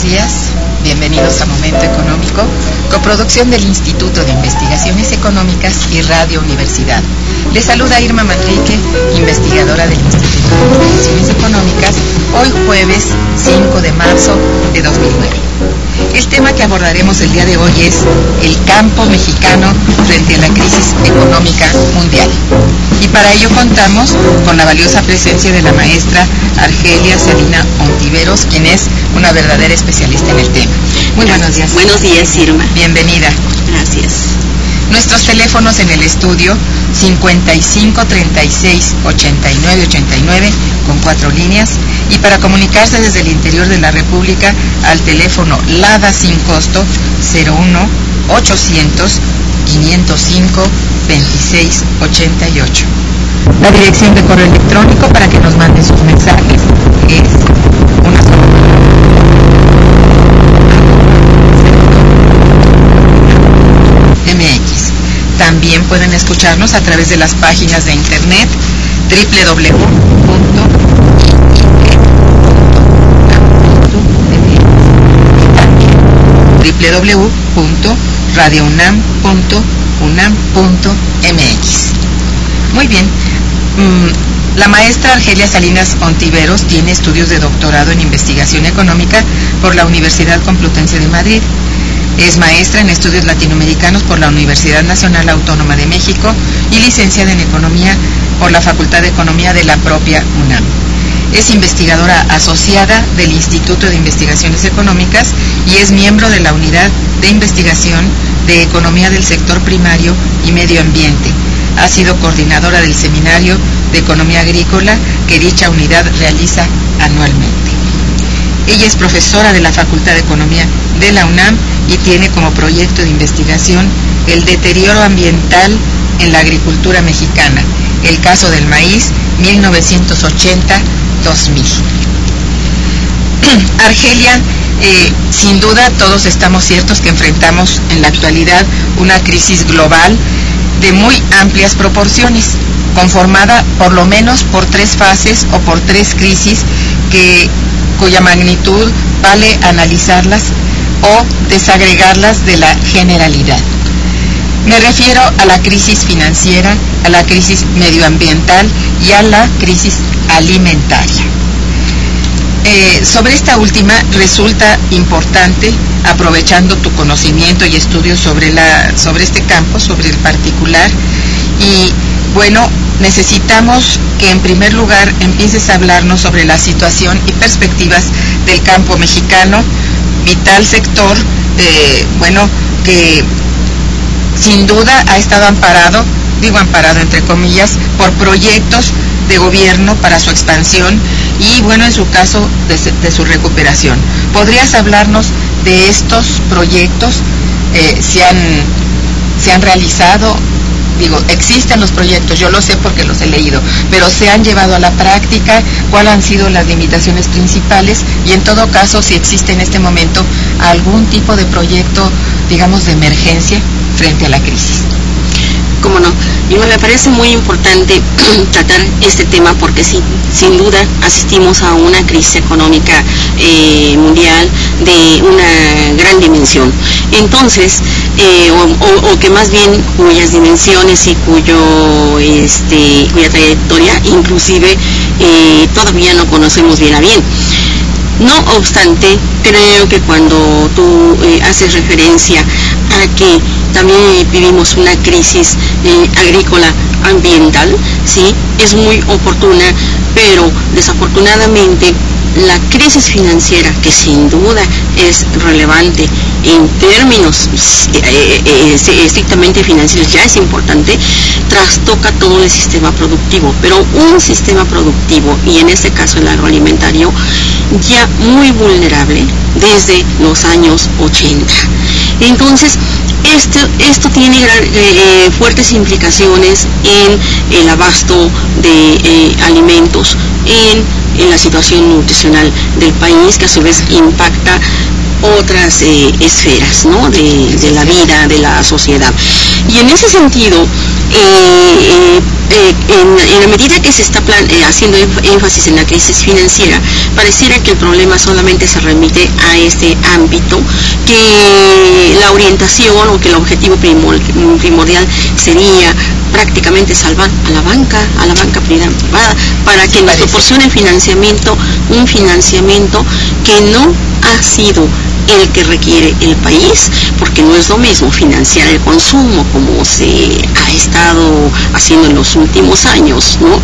días, bienvenidos a Momento Económico, coproducción del Instituto de Investigaciones Económicas y Radio Universidad. Les saluda Irma Manrique, investigadora del Instituto de Investigaciones Económicas, hoy jueves 5 de marzo de 2009. El tema que abordaremos el día de hoy es el campo mexicano frente a la crisis económica mundial. Y para ello contamos con la valiosa presencia de la maestra Argelia Salina Ontiveros, quien es una verdadera especialista en el tema. Muy buenos días. Buenos días, Irma. Bienvenida. Gracias. Nuestros teléfonos en el estudio 55 36 89 89 con 4 líneas, y para comunicarse desde el interior de la República al teléfono LADA sin costo 01 800 505 26 88. La dirección de correo electrónico para que nos manden sus mensajes es una sola. MX. También pueden escucharnos a través de las páginas de internet www.radiounam.unam.mx. Muy bien. La maestra Argelia Salinas Ontiveros tiene estudios de doctorado en investigación económica por la Universidad Complutense de Madrid. Es maestra en estudios latinoamericanos por la Universidad Nacional Autónoma de México y licenciada en economía por la Facultad de Economía de la propia UNAM. Es investigadora asociada del Instituto de Investigaciones Económicas y es miembro de la Unidad de Investigación de Economía del Sector Primario y Medio Ambiente. Ha sido coordinadora del Seminario de Economía Agrícola que dicha unidad realiza anualmente. Ella es profesora de la Facultad de Economía de la UNAM y tiene como proyecto de investigación el deterioro ambiental en la agricultura mexicana, el caso del maíz 1980-2000. Argelia, sin duda todos estamos ciertos que enfrentamos en la actualidad una crisis global de muy amplias proporciones, conformada por lo menos por 3 fases o por 3 crisis cuya magnitud vale analizarlas o desagregarlas de la generalidad. Me refiero a la crisis financiera, a la crisis medioambiental y a la crisis alimentaria. Sobre esta última resulta importante, aprovechando tu conocimiento y estudios sobre este campo, sobre el particular, y bueno, necesitamos que en primer lugar empieces a hablarnos sobre la situación y perspectivas del campo mexicano, vital sector, que sin duda ha estado amparado entre comillas, por proyectos de gobierno para su expansión y bueno, en su caso, de su recuperación. ¿Podrías hablarnos de estos proyectos? ¿Se han realizado? Existen los proyectos, yo lo sé porque los he leído, pero ¿se han llevado a la práctica? ¿Cuáles han sido las limitaciones principales? Y en todo caso, si existe en este momento algún tipo de proyecto, digamos, de emergencia frente a la crisis. Cómo no, y me parece muy importante tratar este tema porque sí, sin duda asistimos a una crisis económica mundial de una gran dimensión. Entonces, o que más bien cuyas dimensiones y cuya trayectoria inclusive todavía no conocemos bien a bien. No obstante, creo que cuando tú haces referencia a que también vivimos una crisis agrícola ambiental, sí, es muy oportuna, pero desafortunadamente la crisis financiera, que sin duda es relevante en términos estrictamente financieros, ya es importante, trastoca todo el sistema productivo, pero un sistema productivo, y en este caso el agroalimentario, ya muy vulnerable desde los años 80. Entonces, esto tiene fuertes implicaciones en el abasto de alimentos, en la situación nutricional del país, que a su vez impacta otras esferas, ¿no?, de la vida, de la sociedad. Y en ese sentido, en la medida que se está haciendo énfasis en la crisis financiera, pareciera que el problema solamente se remite a este ámbito, que la orientación o que el objetivo primordial sería prácticamente salvar a la banca privada, para que nos proporcione un financiamiento que no ha sido el que requiere el país, porque no es lo mismo financiar el consumo como se ha estado haciendo en los últimos años, ¿no?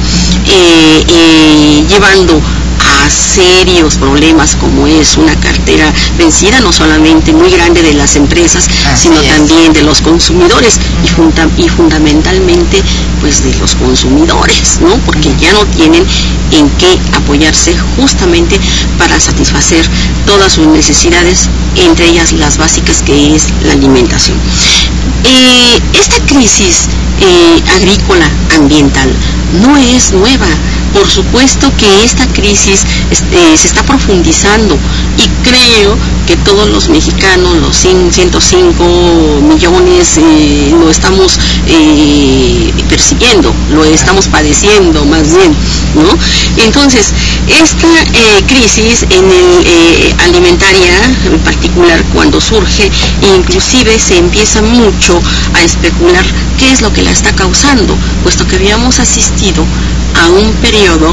Llevando a serios problemas como es una cartera vencida, no solamente muy grande de las empresas, sino también de los consumidores y fundamentalmente pues de los consumidores, ¿no? Porque ya no tienen en qué apoyarse justamente para satisfacer todas sus necesidades, entre ellas las básicas, que es la alimentación. Esta crisis agrícola ambiental no es nueva. Por supuesto que esta crisis se está profundizando, y creo que todos los mexicanos, los 105 millones, lo estamos persiguiendo, lo estamos padeciendo más bien, ¿no? Entonces, esta crisis alimentaria en particular, cuando surge, inclusive se empieza mucho a especular qué es lo que la está causando, puesto que habíamos asistido a un periodo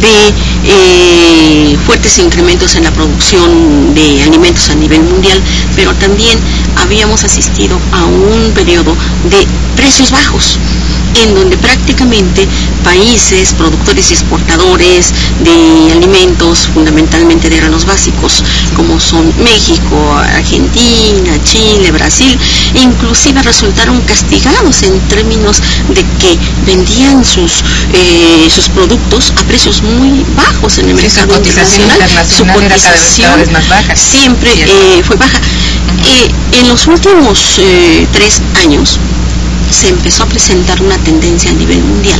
de fuertes incrementos en la producción de alimentos a nivel mundial, pero también habíamos asistido a un periodo de precios bajos, en donde prácticamente países productores y exportadores de alimentos, fundamentalmente de granos básicos, como son México, Argentina, Chile, Brasil, inclusive resultaron castigados en términos de que vendían sus productos a precios muy bajos en el mercado internacional. Su cotización era más baja. Siempre fue baja. En los últimos 3 años se empezó a presentar una tendencia a nivel mundial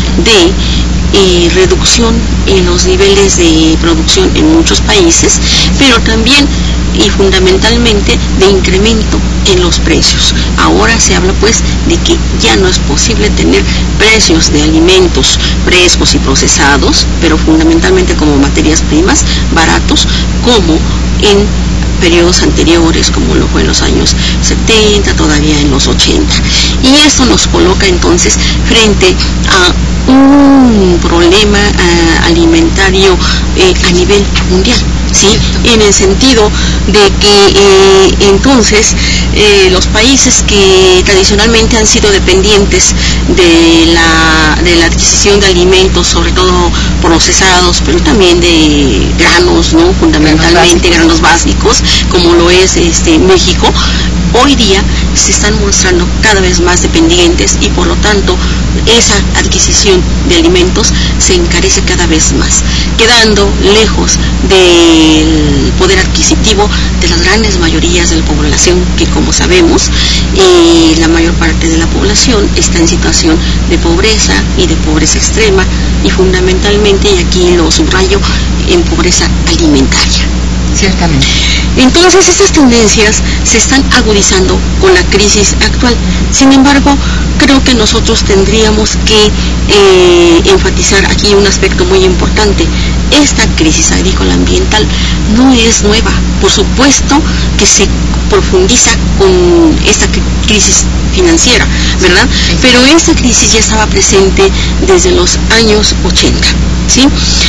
de reducción en los niveles de producción en muchos países, pero también y fundamentalmente de incremento en los precios. Ahora se habla pues de que ya no es posible tener precios de alimentos frescos y procesados, pero fundamentalmente como materias primas, baratos, como en periodos anteriores, como lo fue en los años 70, todavía en los 80. Y eso nos coloca entonces frente a un problema alimentario a nivel mundial, ¿sí? En el sentido de que entonces los países que tradicionalmente han sido dependientes de la adquisición de alimentos, sobre todo procesados, pero también de granos, ¿no? Fundamentalmente granos básicos, como lo es México, hoy día se están mostrando cada vez más dependientes, y por lo tanto esa adquisición de alimentos se encarece cada vez más, quedando lejos del poder adquisitivo de las grandes mayorías de la población, que como sabemos la mayor parte de la población está en situación de pobreza y de pobreza extrema, y fundamentalmente, y aquí lo subrayo, en pobreza alimentaria. Ciertamente. Entonces estas tendencias se están agudizando con la crisis actual. Sin embargo, creo que nosotros tendríamos que enfatizar aquí un aspecto muy importante. Esta crisis agrícola ambiental no es nueva. Por supuesto que se profundiza con esta crisis financiera, ¿verdad? Sí. Pero esta crisis ya estaba presente desde los años 80, ¿sí?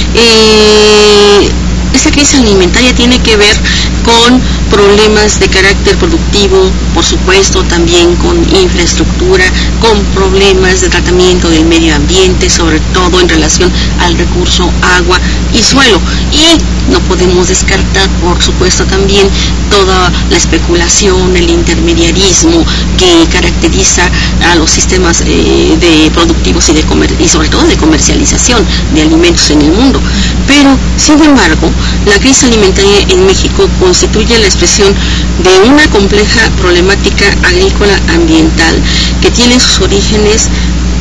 Esta crisis alimentaria tiene que ver con problemas de carácter productivo, por supuesto, también con infraestructura, con problemas de tratamiento del medio ambiente, sobre todo en relación al recurso agua y suelo. Y no podemos descartar, por supuesto, también toda la especulación, el intermediarismo que caracteriza a los sistemas de productivos y sobre todo de comercialización de alimentos en el mundo. Pero, sin embargo, la crisis alimentaria en México constituye la expresión de una compleja problemática agrícola ambiental que tiene sus orígenes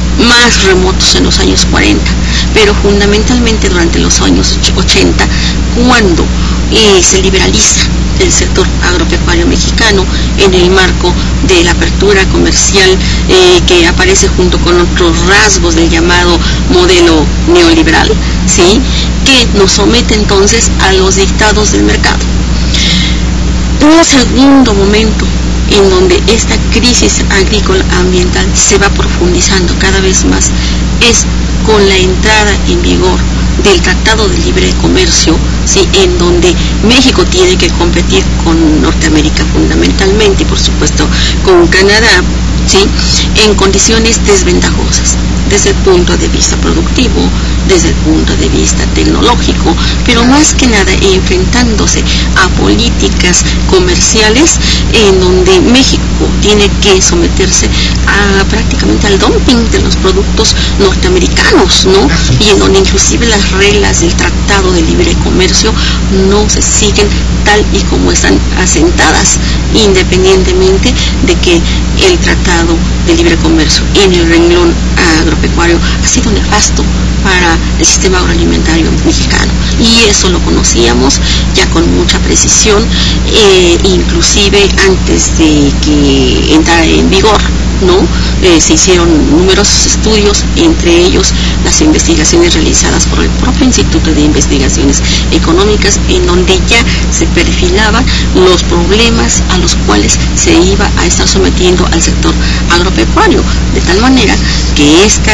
más remotos en los años 40, pero fundamentalmente durante los años 80 cuando se liberaliza el sector agropecuario mexicano en el marco de la apertura comercial que aparece junto con otros rasgos del llamado modelo neoliberal, ¿sí?, que nos somete entonces a los dictados del mercado. Un segundo momento en donde esta crisis agrícola ambiental se va profundizando cada vez más es con la entrada en vigor del Tratado de Libre Comercio, ¿sí?, en donde México tiene que competir con Norteamérica fundamentalmente y por supuesto con Canadá, ¿sí?, en condiciones desventajosas desde el punto de vista productivo, desde el punto de vista tecnológico, pero más que nada enfrentándose a políticas comerciales en donde México tiene que someterse a prácticamente al dumping de los productos norteamericanos, ¿no? Y en donde inclusive las reglas del Tratado de Libre Comercio no se siguen tal y como están asentadas, independientemente de que el Tratado de Libre Comercio en el renglón agropecuario ha sido nefasto para el sistema agroalimentario mexicano, y eso lo conocíamos ya con mucha precisión, inclusive antes de que entrara en vigor, ¿no? Se hicieron numerosos estudios, entre ellos las investigaciones realizadas por el propio Instituto de Investigaciones Económicas, en donde ya se perfilaban los problemas a los cuales se iba a estar sometiendo al sector agropecuario, de tal manera que esta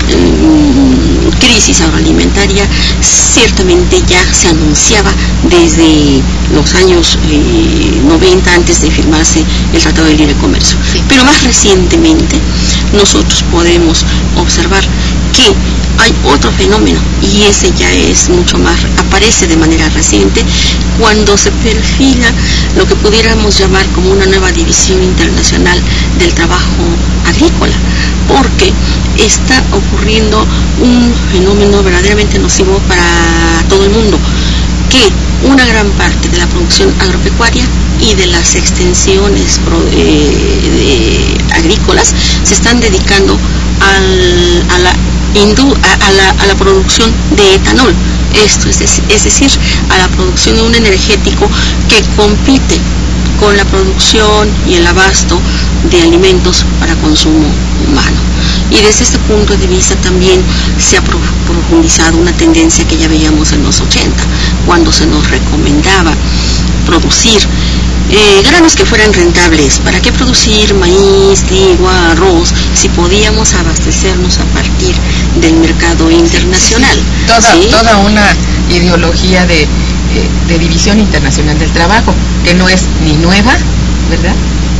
crisis agroalimentaria ciertamente ya se anunciaba desde los años 90, antes de firmarse el Tratado de Libre Comercio. Sí. Pero más recientemente nosotros podemos observar que hay otro fenómeno, y ese ya es mucho más, aparece de manera reciente, cuando se perfila lo que pudiéramos llamar como una nueva división internacional del trabajo agrícola, porque está ocurriendo un fenómeno verdaderamente nocivo para todo el mundo, que una gran parte de la producción agropecuaria y de las extensiones agrícolas se están dedicando a la producción de etanol. Esto es decir, a la producción de un energético que compite con la producción y el abasto de alimentos para consumo humano. Y desde este punto de vista también se ha profundizado una tendencia que ya veíamos en los 80, cuando se nos recomendaba producir granos que fueran rentables. ¿Para qué producir maíz, trigo, arroz, si podíamos abastecernos a partir del mercado internacional? Toda una ideología de división internacional del trabajo, que no es ni nueva, ¿verdad?,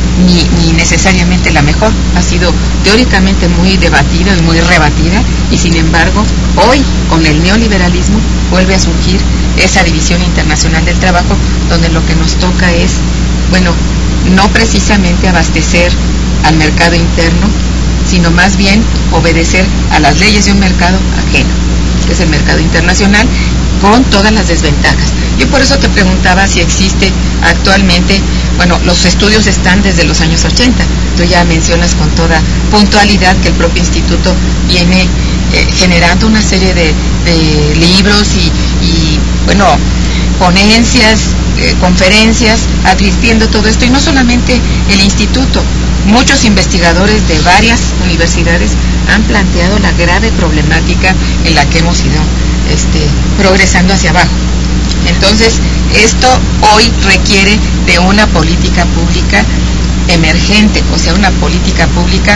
ni necesariamente la mejor. Ha sido teóricamente muy debatida y muy rebatida, y sin embargo hoy con el neoliberalismo vuelve a surgir esa división internacional del trabajo, donde lo que nos toca es, bueno, no precisamente abastecer al mercado interno, sino más bien obedecer a las leyes de un mercado ajeno, que es el mercado internacional, con todas las desventajas. Yo por eso te preguntaba si existe actualmente, bueno, los estudios están desde los años 80, tú ya mencionas con toda puntualidad que el propio instituto viene generando una serie de libros y bueno, ponencias, conferencias, advirtiendo todo esto, y no solamente el instituto, muchos investigadores de varias universidades han planteado la grave problemática en la que hemos ido progresando hacia abajo. Entonces, esto hoy requiere de una política pública emergente, o sea, una política pública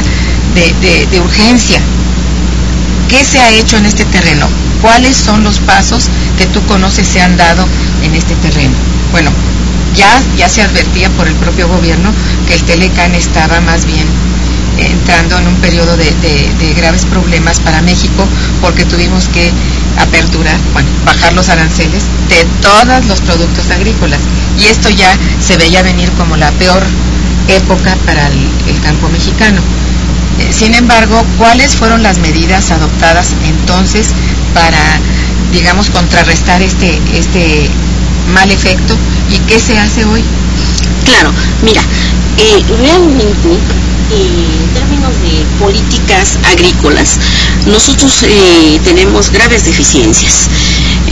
de urgencia. ¿Qué se ha hecho en este terreno? ¿Cuáles son los pasos que tú conoces se han dado en este terreno? Bueno, ya se advertía por el propio gobierno que el Telecán estaba más bien entrando en un periodo de graves problemas para México, porque tuvimos que bajar los aranceles de todos los productos agrícolas, y esto ya se veía venir como la peor época para el campo mexicano. Sin embargo, ¿cuáles fueron las medidas adoptadas entonces para, digamos, contrarrestar este mal efecto, y qué se hace hoy? Claro, mira, realmente en términos de políticas agrícolas nosotros tenemos graves deficiencias.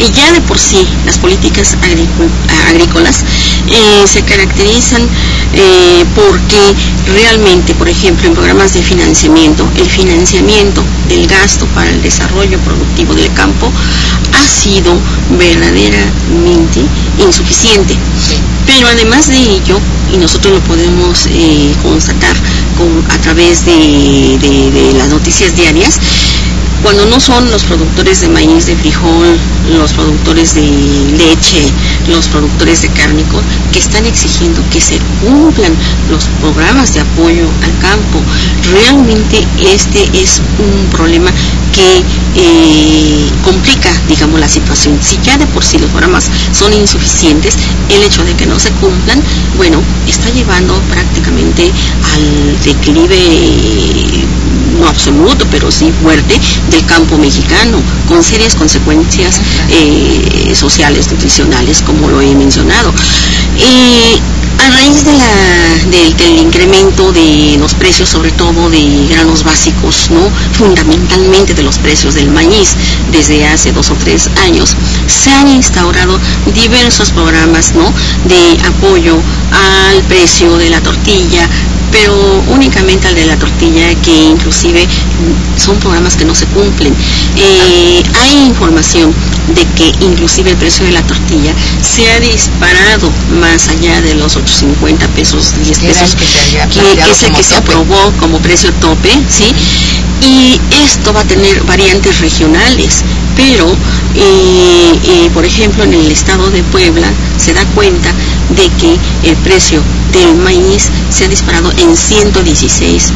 ya de por sí las políticas agrícolas se caracterizan porque realmente, por ejemplo, en programas de financiamiento, el financiamiento del gasto para el desarrollo productivo del campo ha sido verdaderamente insuficiente. Pero además de ello, y nosotros lo podemos constatar a través de las noticias diarias, cuando no son los productores de maíz, de frijol, los productores de leche, los productores de cárnico, que están exigiendo que se cumplan los programas de apoyo al campo. Realmente este es un problema que complica, digamos, la situación. Si ya de por sí los programas son insuficientes, el hecho de que no se cumplan, bueno, está llevando prácticamente al declive, no absoluto, pero sí fuerte, del campo mexicano, con serias consecuencias sociales, nutricionales, como lo he mencionado. A raíz del incremento de los precios, sobre todo de granos básicos, ¿no?, fundamentalmente de los precios del maíz, desde hace 2 o 3 años, se han instaurado diversos programas, ¿no?, de apoyo al precio de la tortilla, pero únicamente al de la tortilla, que inclusive son programas que no se cumplen. Hay información de que inclusive el precio de la tortilla se ha disparado más allá de los 8.50 pesos, 10 pesos, que es el que se aprobó como precio tope, ¿sí? Y esto va a tener variantes regionales, pero por ejemplo, en el estado de Puebla se da cuenta de que el precio del maíz se ha disparado en 116%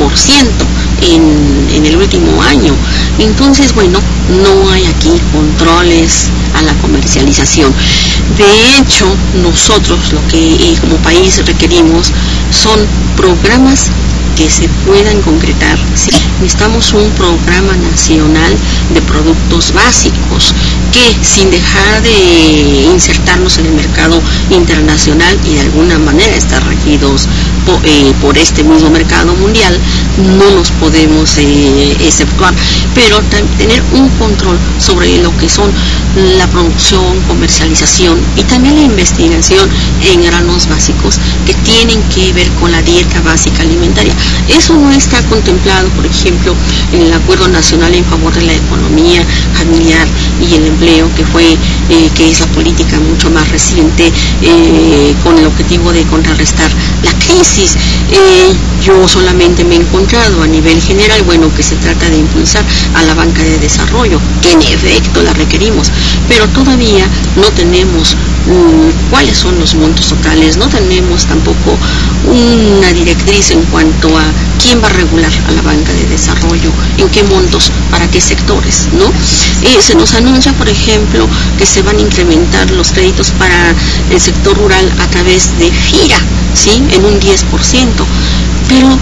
en el último año. Entonces, bueno, no hay aquí controles a la comercialización. De hecho, nosotros lo que como país requerimos son programas que se puedan concretar. ¿Sí? Necesitamos un programa nacional de productos básicos que, sin dejar de insertarnos en el mercado internacional y de alguna manera estar regidos por este mismo mercado mundial, no nos podemos exceptuar, pero tener un control sobre lo que son la producción, comercialización y también la investigación en granos básicos que tienen que ver con la dieta básica alimentaria. Eso no está contemplado, por ejemplo, en el Acuerdo Nacional en favor de la economía familiar y el empleo, que es la política mucho más reciente, con el objetivo de contrarrestar la crisis. Yo solamente me he encontrado a nivel general, bueno, que se trata de impulsar a la banca de desarrollo, que en efecto la requerimos, pero todavía no tenemos cuáles son los montos totales, no tenemos tampoco una directriz en cuanto a quién va a regular a la banca de desarrollo, en qué montos, para qué sectores, ¿no? Se nos anuncia, por ejemplo, que se van a incrementar los créditos para el sector rural a través de FIRA, ¿sí?, en un 10%, pero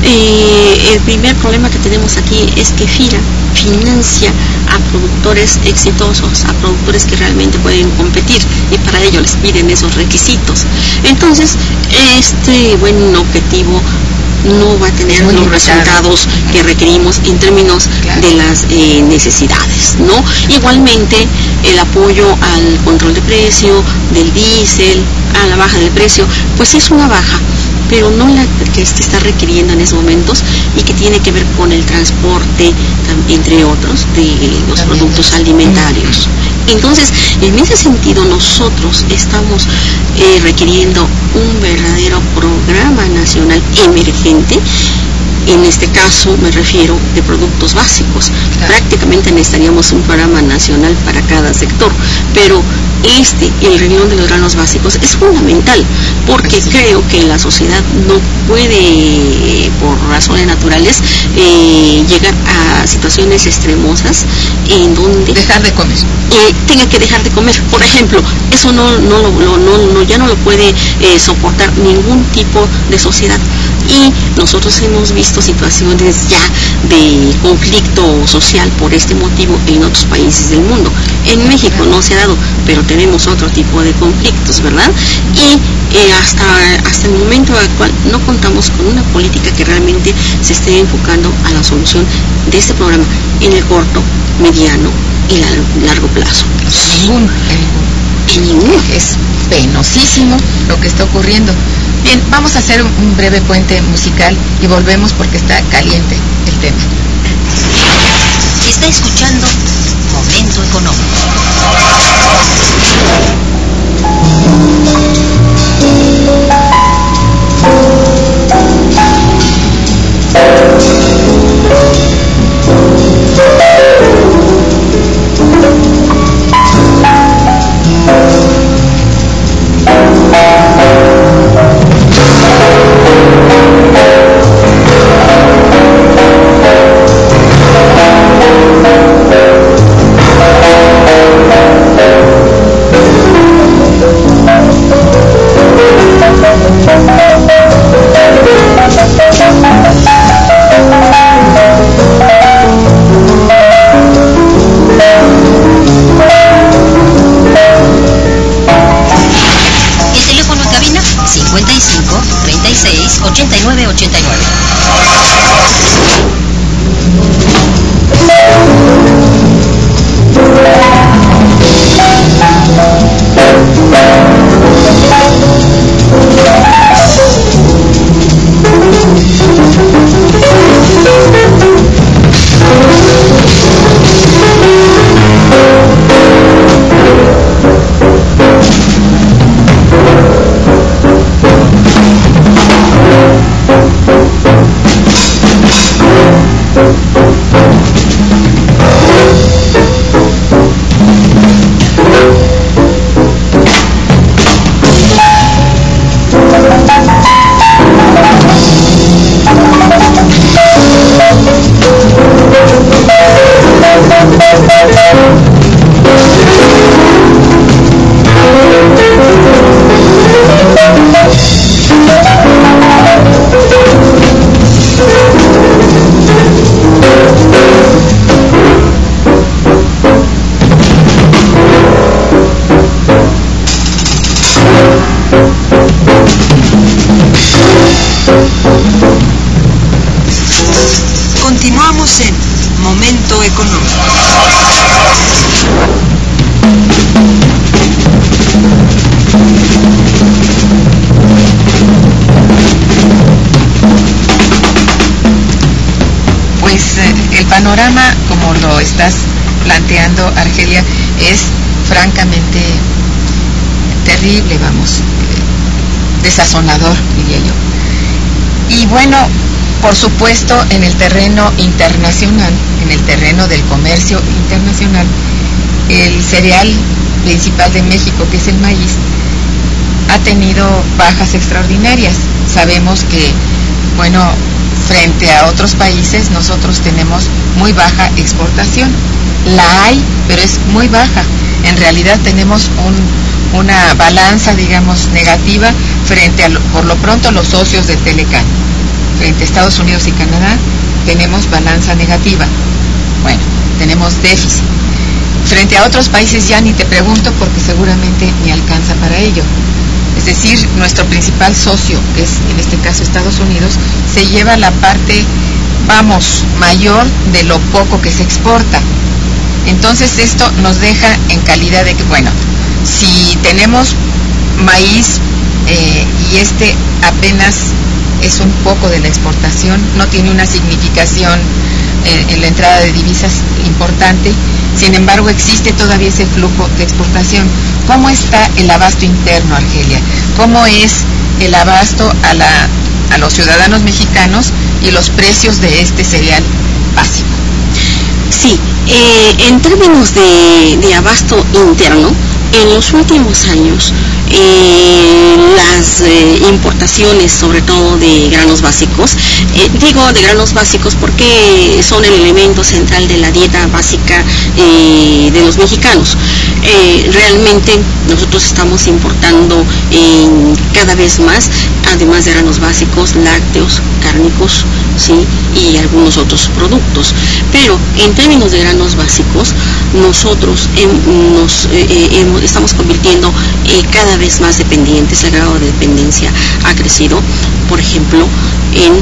el primer problema que tenemos aquí es que FIRA financia a productores exitosos, a productores que realmente pueden competir, y para ello les piden esos requisitos. Entonces, este buen objetivo no va a tener los resultados que requerimos en términos de las necesidades, ¿no? Igualmente, el apoyo al control de precio del diésel, a la baja del precio, pues es una baja, pero no la que se está requiriendo en esos momentos, y que tiene que ver con el transporte, entre otros, de los productos alimentarios. Entonces, en ese sentido, nosotros estamos requiriendo un verdadero programa nacional emergente. En este caso me refiero de productos básicos. Claro. Prácticamente necesitaríamos un programa nacional para cada sector, pero el renglón de los granos básicos es fundamental, porque creo que la sociedad no puede, por razones naturales, llegar a situaciones extremosas en donde dejar de comer, tenga que dejar de comer. Por ejemplo, eso ya no lo puede soportar ningún tipo de sociedad. Y nosotros hemos visto situaciones ya de conflicto social por este motivo en otros países del mundo. En México no se ha dado, pero tenemos otro tipo de conflictos, ¿verdad? Y hasta el momento actual no contamos con una política que realmente se esté enfocando a la solución de este problema en el corto, mediano y largo plazo. En ningún. Es penosísimo lo que está ocurriendo. Bien, vamos a hacer un breve puente musical y volvemos porque está caliente el tema. Está escuchando Momento Económico. Continuamos en Momento Económico. Pues el panorama, como lo estás planteando, Argelia, es francamente terrible, desazonador, diría yo. Y bueno, por supuesto, en el terreno internacional, en el terreno del comercio internacional, el cereal principal de México, que es el maíz, ha tenido bajas extraordinarias. Sabemos que, bueno, frente a otros países, nosotros tenemos muy baja exportación. La hay, pero es muy baja. En realidad tenemos una balanza, digamos, negativa frente a, por lo pronto, los socios de Telecán. Frente a Estados Unidos y Canadá tenemos balanza negativa. Bueno, tenemos déficit. Frente a otros países ya ni te pregunto porque seguramente ni alcanza para ello. Es decir, nuestro principal socio, que es en este caso Estados Unidos, se lleva la parte, mayor de lo poco que se exporta. Entonces esto nos deja en calidad de que, bueno, si tenemos maíz y este apenas es un poco de la exportación, no tiene una significación en la entrada de divisas importante, sin embargo existe todavía ese flujo de exportación. ¿Cómo está el abasto interno, Argelia? ¿Cómo es el abasto a los ciudadanos mexicanos y los precios de este cereal básico? Sí, en términos de abasto interno, en los últimos años las importaciones, sobre todo de granos básicos, digo de granos básicos porque son el elemento central de la dieta básica de los mexicanos. Realmente nosotros estamos importando cada vez más, además de granos básicos, lácteos, cárnicos, ¿sí? Y algunos otros productos. Pero en términos de granos básicos, nosotros estamos convirtiendo cada vez más dependientes, el grado de dependencia ha crecido, por ejemplo, en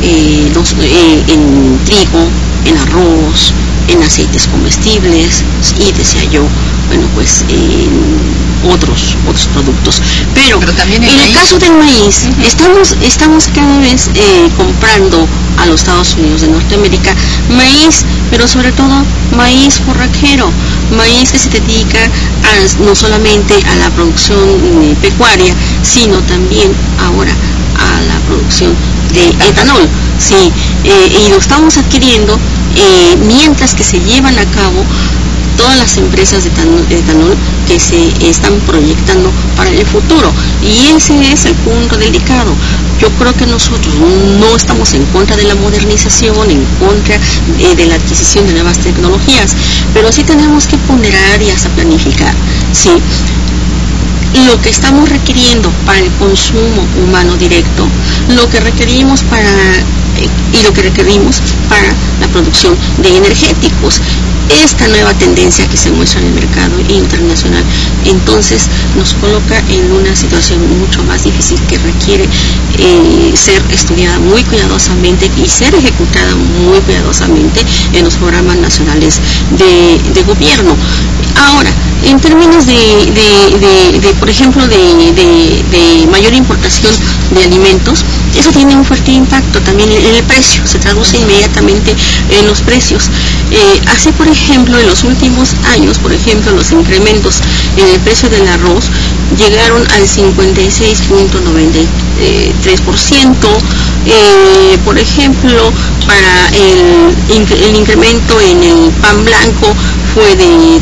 trigo, en arroz, en aceites comestibles y decía yo, bueno, pues en otros productos. Pero también en el caso del maíz, estamos cada vez comprando a los Estados Unidos de Norteamérica maíz, pero sobre todo maíz forrajero, maíz que se dedica no solamente a la producción pecuaria, sino también ahora a la producción de etanol, sí, y lo estamos adquiriendo mientras que se llevan a cabo todas las empresas de etanol que se están proyectando para el futuro, y ese es el punto delicado. Yo creo que nosotros no estamos en contra de la modernización, en contra de la adquisición de nuevas tecnologías, pero sí tenemos que ponderar y hasta planificar, ¿sí?, lo que estamos requiriendo para el consumo humano directo, lo que requerimos para la producción de energéticos. Esta nueva tendencia que se muestra en el mercado internacional, entonces nos coloca en una situación mucho más difícil que requiere ser estudiada muy cuidadosamente y ser ejecutada muy cuidadosamente en los programas nacionales de gobierno. Ahora, en términos por ejemplo, de mayor importación de alimentos, eso tiene un fuerte impacto también en el precio, se traduce inmediatamente en los precios. Así, por ejemplo, en los últimos años, por ejemplo, los incrementos en el precio del arroz llegaron al 56.93%. Por ejemplo, para el incremento en el pan blanco fue de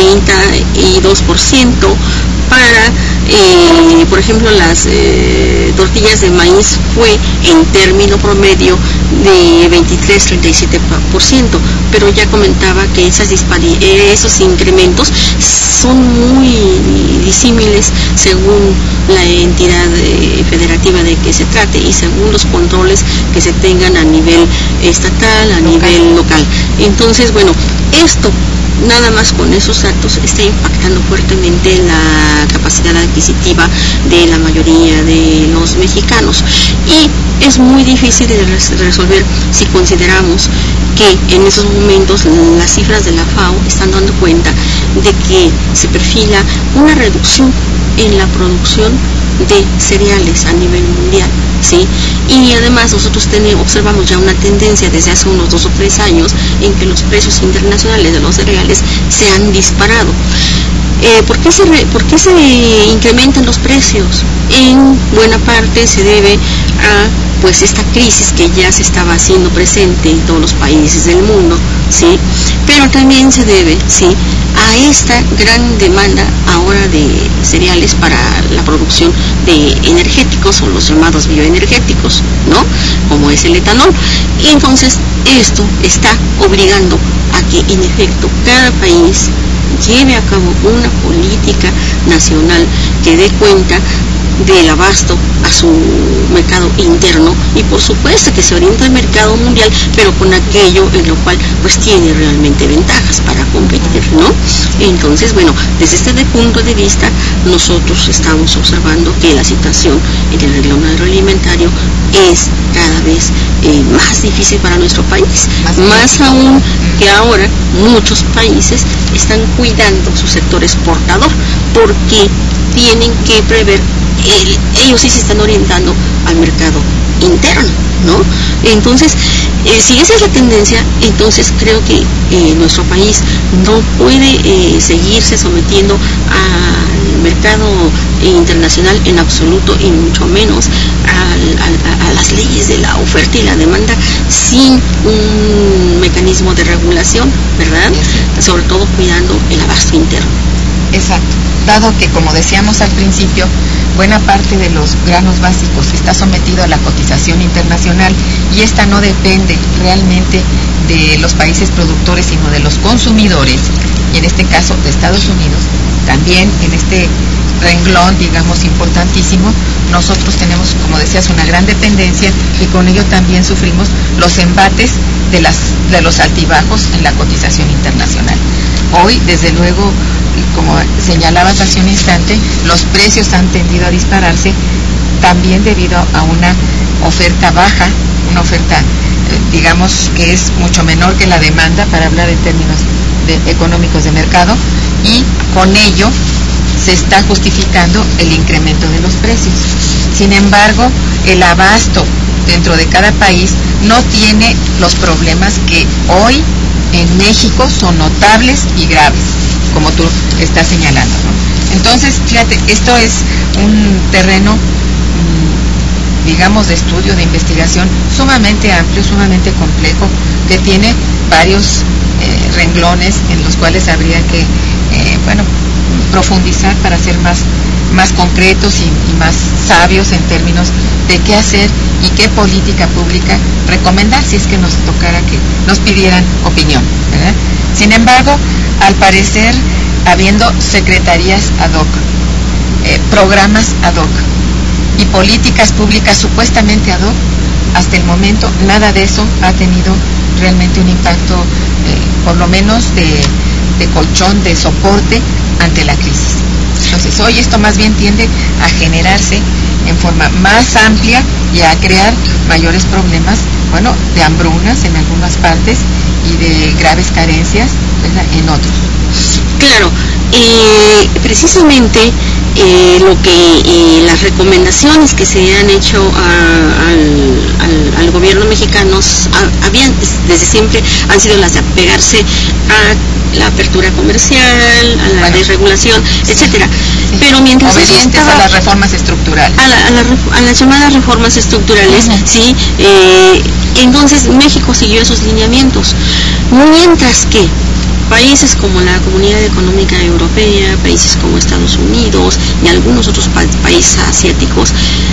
32%. Para, por ejemplo, las tortillas de maíz fue en término promedio de 23-37%, pero ya comentaba que esos incrementos son muy disímiles según la entidad federativa de que se trate y según los controles que se tengan a nivel estatal, a nivel local. Entonces, bueno, esto nada más con esos datos está impactando fuertemente la capacidad adquisitiva de la mayoría de los mexicanos, y es muy difícil de resolver si consideramos que en esos momentos las cifras de la FAO están dando cuenta de que se perfila una reducción en la producción de cereales a nivel mundial, ¿sí? Y además nosotros observamos ya una tendencia desde hace unos 2 o 3 años en que los precios internacionales de los cereales se han disparado. ¿Por qué se incrementan los precios? En buena parte se debe a pues esta crisis que ya se estaba haciendo presente en todos los países del mundo, ¿sí? Pero también se debe, ¿sí?, a esta gran demanda ahora de cereales para la producción de energéticos o los llamados bioenergéticos, ¿no?, como es el etanol. Y entonces esto está obligando a que en efecto cada país lleve a cabo una política nacional que dé cuenta del abasto a su mercado interno y por supuesto que se orienta al mercado mundial, pero con aquello en lo cual pues tiene realmente ventajas para competir, ¿no? Entonces, bueno, desde este punto de vista nosotros estamos observando que la situación en el renglón agroalimentario es cada vez más difícil para nuestro país, más aún que ahora muchos países están cuidando su sector exportador porque tienen que prever, ellos sí se están orientando al mercado interno, ¿no? Entonces, si esa es la tendencia, entonces creo que nuestro país no puede seguirse sometiendo al mercado internacional en absoluto y mucho menos a las leyes de la oferta y la demanda sin un mecanismo de regulación, ¿verdad? Sobre todo cuidando el abasto interno. Exacto. Dado que, como decíamos al principio, buena parte de los granos básicos está sometido a la cotización internacional y esta no depende realmente de los países productores, sino de los consumidores, y en este caso de Estados Unidos, también en este renglón, digamos, importantísimo, nosotros tenemos, como decías, una gran dependencia y con ello también sufrimos los embates de los altibajos en la cotización internacional. Hoy, desde luego, como señalabas hace un instante, los precios han tendido a dispararse también debido a una oferta baja, una oferta digamos que es mucho menor que la demanda, para hablar en términos económicos de mercado, y con ello se está justificando el incremento de los precios. Sin embargo, el abasto dentro de cada país no tiene los problemas que hoy en México son notables y graves, como tú estás señalando, ¿no? Entonces, fíjate, esto es un terreno, digamos, de estudio, de investigación sumamente amplio, sumamente complejo, que tiene varios renglones en los cuales habría que, profundizar para ser más concretos y más sabios en términos de qué hacer y qué política pública recomendar si es que nos tocara que nos pidieran opinión, ¿verdad? Sin embargo, al parecer, habiendo secretarías ad hoc, programas ad hoc y políticas públicas supuestamente ad hoc, hasta el momento nada de eso ha tenido realmente un impacto, por lo menos de colchón, de soporte ante la crisis. Entonces, hoy esto más bien tiende a generarse en forma más amplia y a crear mayores problemas, de hambrunas en algunas partes y de graves carencias, ¿verdad?, en otros. Claro, precisamente lo que las recomendaciones que se han hecho al gobierno mexicano habían desde siempre han sido las de apegarse a la apertura comercial, a la desregulación, etcétera. Sí. Pero mientras obedientes a las reformas estructurales, a las llamadas reformas estructurales, sí, entonces México siguió esos lineamientos, mientras que países como la Comunidad Económica Europea, países como Estados Unidos y algunos otros países asiáticos,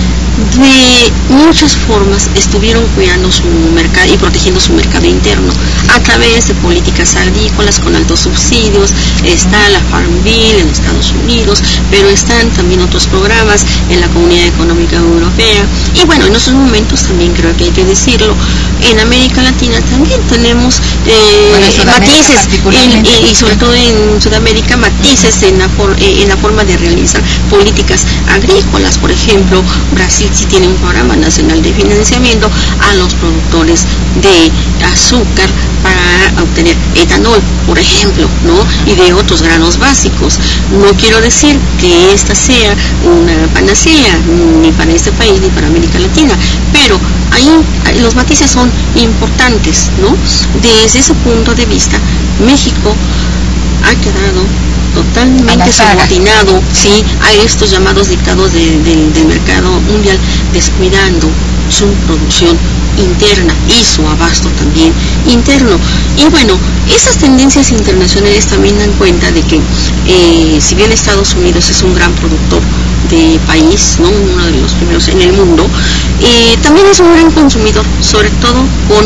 de muchas formas estuvieron cuidando su mercado y protegiendo su mercado interno a través de políticas agrícolas con altos subsidios. Está la Farm Bill en Estados Unidos, pero están también otros programas en la Comunidad Económica Europea. Y bueno, en estos momentos también creo que hay que decirlo, en América Latina también tenemos matices, y sobre todo en Sudamérica, matices en la forma de realizar políticas agrícolas. Por ejemplo, Brasil sí tiene un programa nacional de financiamiento a los productores de azúcar para obtener etanol, por ejemplo, ¿no? Y de otros granos básicos. No quiero decir que esta sea una panacea ni para este país ni para América Latina, pero ahí los matices son importantes, ¿no? Desde ese punto de vista, México ha quedado totalmente subordinado, sí, a estos llamados dictados del mercado mundial, descuidando su producción interna y su abasto también interno. Y bueno, esas tendencias internacionales también dan cuenta de que si bien Estados Unidos es un gran productor de país, ¿no?, uno de los primeros en el mundo, también es un gran consumidor, sobre todo con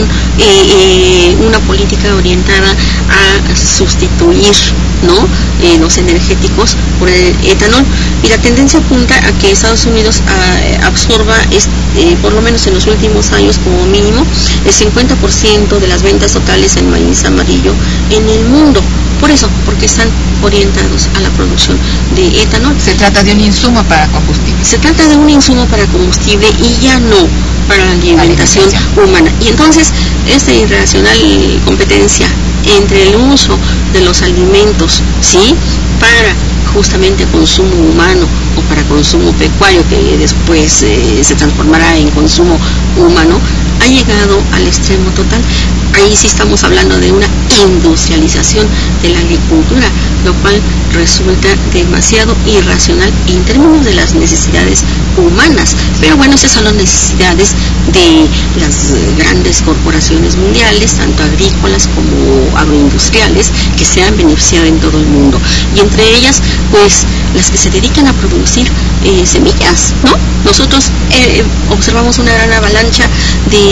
una política orientada a sustituir, ¿no?, los energéticos por el etanol, y la tendencia apunta a que Estados Unidos absorba por lo menos en los últimos años como mínimo el 50% de las ventas totales en maíz amarillo en el mundo. Por eso, porque están orientados a la producción de etanol. Se trata de un insumo para combustible. Se trata de un insumo para combustible y ya no para la alimentación humana. Y entonces, esta irracional competencia entre el uso de los alimentos, ¿sí?, para justamente consumo humano o para consumo pecuario, que después se transformará en consumo humano, ha llegado al extremo total. Ahí sí estamos hablando de una industrialización de la agricultura, lo cual resulta demasiado irracional en términos de las necesidades humanas. Pero bueno, esas son las necesidades de las grandes corporaciones mundiales, tanto agrícolas como agroindustriales, que se han beneficiado en todo el mundo. Y entre ellas, pues, las que se dedican a producir semillas, ¿no? Nosotros observamos una gran avalancha de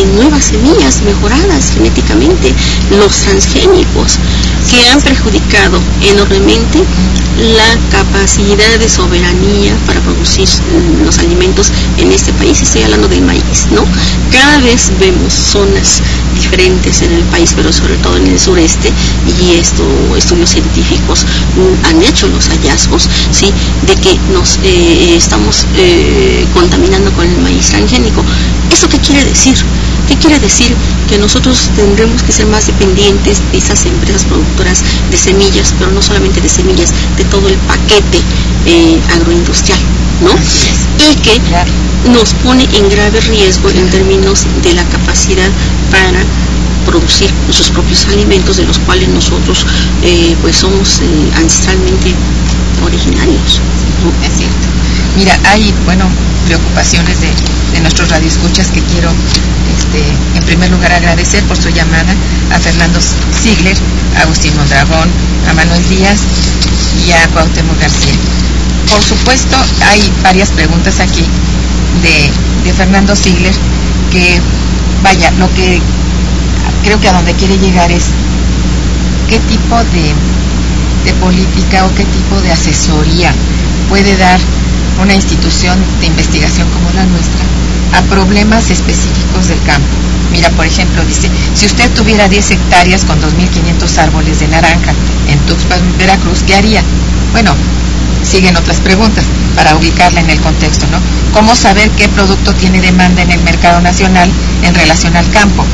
nuevas semillas mejoradas genéticamente, los transgénicos, que han perjudicado enormemente la capacidad de soberanía para producir los alimentos en este país. Estoy hablando del maíz, ¿no? Cada vez vemos zonas diferentes en el país, pero sobre todo en el sureste, y estudios científicos han hecho los hallazgos, ¿sí?, de que nos estamos contaminando con el maíz transgénico. ¿Eso qué quiere decir? ¿Qué quiere decir? Que nosotros tendremos que ser más dependientes de esas empresas productoras de semillas, pero no solamente de semillas, de todo el paquete agroindustrial, ¿no? Y que nos pone en grave riesgo en términos de la capacidad para producir nuestros propios alimentos, de los cuales nosotros pues somos ancestralmente originarios, ¿no? Es cierto. Mira, hay, preocupaciones de nuestros radioescuchas que quiero, en primer lugar, agradecer por su llamada a Fernando Ziegler, a Agustín Mondragón, a Manuel Díaz y a Cuauhtémoc García. Por supuesto, hay varias preguntas aquí de Fernando Ziegler que, lo que creo que a donde quiere llegar es qué tipo de política o qué tipo de asesoría puede dar una institución de investigación como la nuestra a problemas específicos del campo. Mira, por ejemplo, dice, si usted tuviera 10 hectáreas con 2.500 árboles de naranja en Tuxpan, Veracruz, ¿qué haría? Bueno, siguen otras preguntas para ubicarla en el contexto, ¿no? ¿Cómo saber qué producto tiene demanda en el mercado nacional en relación al campo?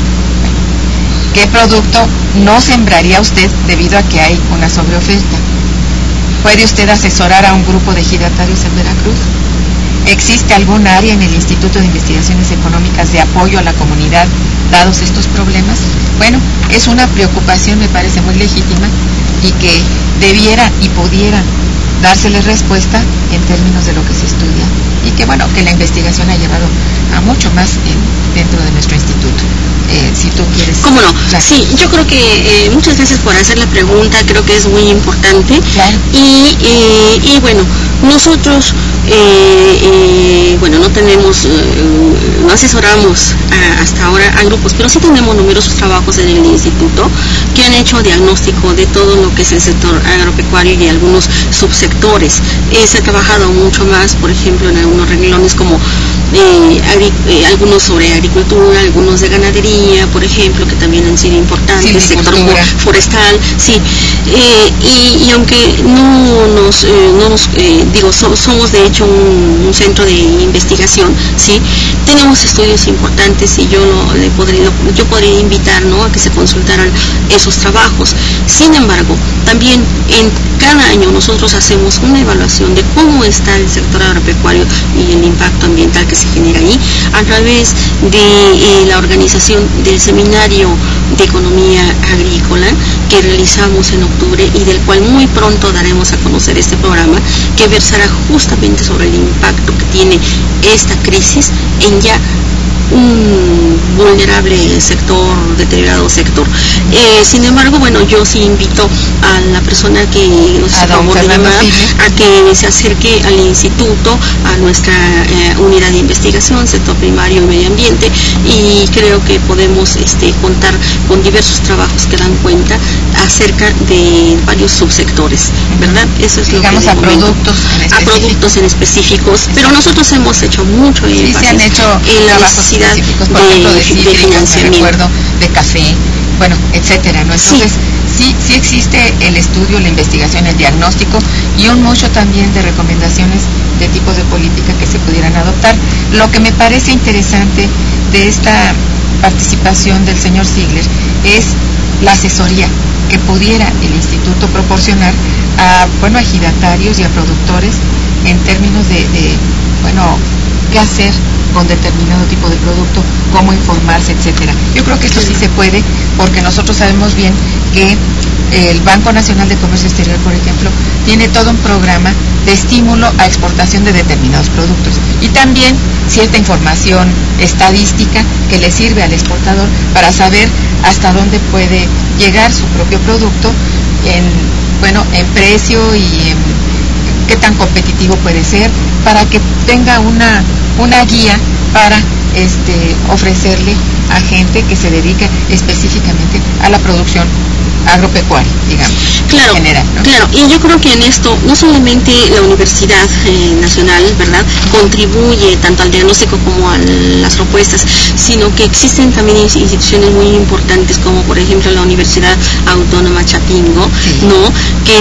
¿Qué producto no sembraría usted debido a que hay una sobreoferta? ¿Puede usted asesorar a un grupo de ejidatarios en Veracruz? ¿Existe algún área en el Instituto de Investigaciones Económicas de apoyo a la comunidad dados estos problemas? Bueno, es una preocupación, me parece muy legítima, y que debiera y pudiera dársele respuesta en términos de lo que se estudia, y que que la investigación ha llevado a mucho más dentro de nuestro instituto. Si tú quieres... ¿Cómo no? Claro. Sí, yo creo que muchas veces por hacer la pregunta creo que es muy importante. Claro. Y bueno, nosotros no tenemos, no asesoramos hasta ahora a grupos, pero sí tenemos numerosos trabajos en el instituto que han hecho diagnóstico de todo lo que es el sector agropecuario y algunos subsectores. Se ha trabajado mucho más, por ejemplo, en algunos renglones como algunos sobre agricultura, algunos de ganadería, por ejemplo, que también han sido importantes, el sector forestal, sí. Y aunque somos de hecho un centro de investigación, sí, tenemos estudios importantes, y yo podría invitar, ¿no?, a que se consultaran esos trabajos. Sin embargo, también en cada año nosotros hacemos una evaluación de cómo está el sector agropecuario y el impacto ambiental que se genera ahí, a través de la organización del Seminario de Economía Agrícola que realizamos en octubre, y del cual muy pronto daremos a conocer este programa, que versará justamente sobre el impacto que tiene esta crisis en ya un vulnerable sector, deteriorado sector. Sin embargo, yo sí invito a la persona que nos hace favor de llamar a que se acerque al instituto, a nuestra unidad de investigación, sector primario y medio ambiente, y creo que podemos contar con diversos trabajos que dan cuenta acerca de varios subsectores, ¿verdad? Eso es lo que a productos en específicos, pero nosotros hemos hecho mucho énfasis se han hecho en la necesidad por ejemplo, de financiamiento, recuerdo, de café, etcétera, ¿no? Entonces, sí existe el estudio, la investigación, el diagnóstico, y un mucho también de recomendaciones de tipos de política que se pudieran adoptar. Lo que me parece interesante de esta participación del señor Ziegler es la asesoría que pudiera el instituto proporcionar a ejidatarios y a productores en términos de qué hacer con determinado tipo de producto, cómo informarse, etcétera. Yo creo que esto sí se puede, porque nosotros sabemos bien que el Banco Nacional de Comercio Exterior, por ejemplo, tiene todo un programa de estímulo a exportación de determinados productos, y también cierta información estadística que le sirve al exportador para saber hasta dónde puede llegar su propio producto en precio y en qué tan competitivo puede ser, para que tenga una guía para ofrecerle a gente que se dedica específicamente a la producción agropecuaria, digamos, claro, en general, ¿no? Claro, y yo creo que en esto no solamente la Universidad Nacional, ¿verdad?, contribuye tanto al diagnóstico como a las propuestas, sino que existen también instituciones muy importantes como por ejemplo la Universidad Autónoma Chapingo, sí, ¿no?,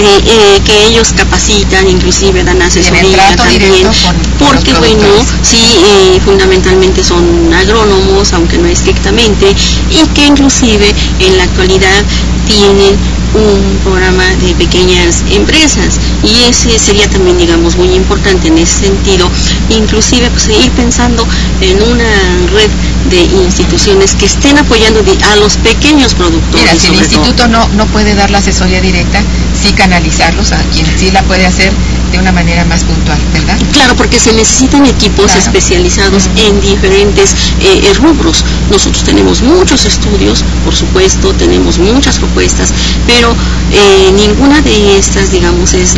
que ellos capacitan, inclusive dan asesoría también, porque bueno, sí, fundamentalmente son agrónomos, aunque no estrictamente, y que inclusive en la actualidad tienen un programa de pequeñas empresas, y ese sería también, digamos, muy importante en ese sentido, inclusive pues ir pensando en una red de instituciones que estén apoyando a los pequeños productores. Mira, si el instituto no puede dar la asesoría directa, sí canalizarlos a quien sí la puede hacer de una manera más puntual, ¿verdad? Claro, porque se necesitan equipos especializados en diferentes rubros. Nosotros tenemos muchos estudios, por supuesto, tenemos muchas propuestas, pero ninguna de estas, digamos, es